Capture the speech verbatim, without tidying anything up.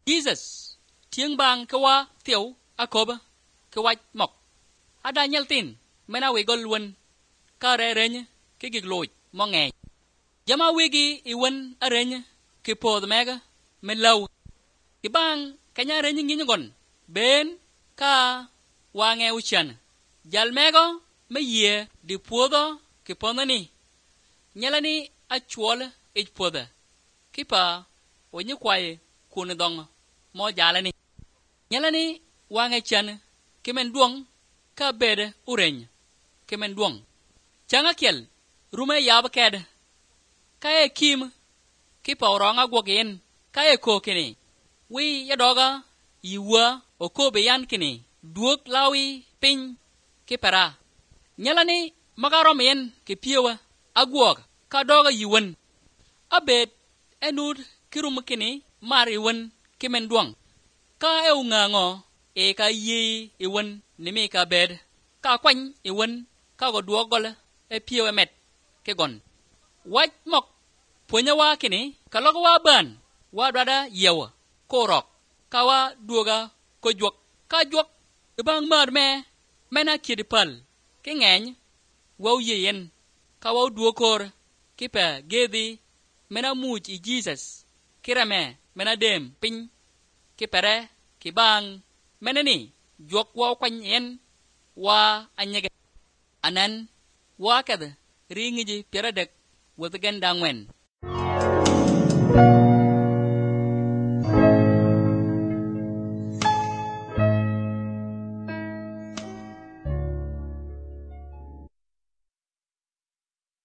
Jesus tiếng bang kawa tiểu akoba kawa mok ada nyaltin mena we golwen ka re renya ke gigloj mo nge jama wigi iwen arenya ke pod mega melaw ki bang kanya renya ngi ngon ben ka wange uchan jal mego me ye di podo ki ponani nyalani achwol ich poda kipa onye kwaye kun dong mo jalani nyalani wange chan kemen duong ka bede ureny kemen duong changa kel rume yab ked kae kim kipa oronga gogen kae kokini wi yadoga yiwa okobe yan kini duok lawi pin kipara nyalani magaro men ke piewa agwog ka doga yiwen abet enud kirum kini mar iwen kemen duong ka eungango e ka yi iwen nimi ka bed ka kwany iwen ka go duogol e piewa met ke gon wach mok ponya wa kini ka logo wa ban wa dada yewa korok ka wa duoga ko jwok ka jwok ibang mar me mena kidipal ke ngeny wa yen ka wa duokor kipa gedi mena muj i Jesus kirame mena dem pin kipere kibang menani jwok wa kwany yen wa anyege anan wa kada ringiji piradek wadagan dangwen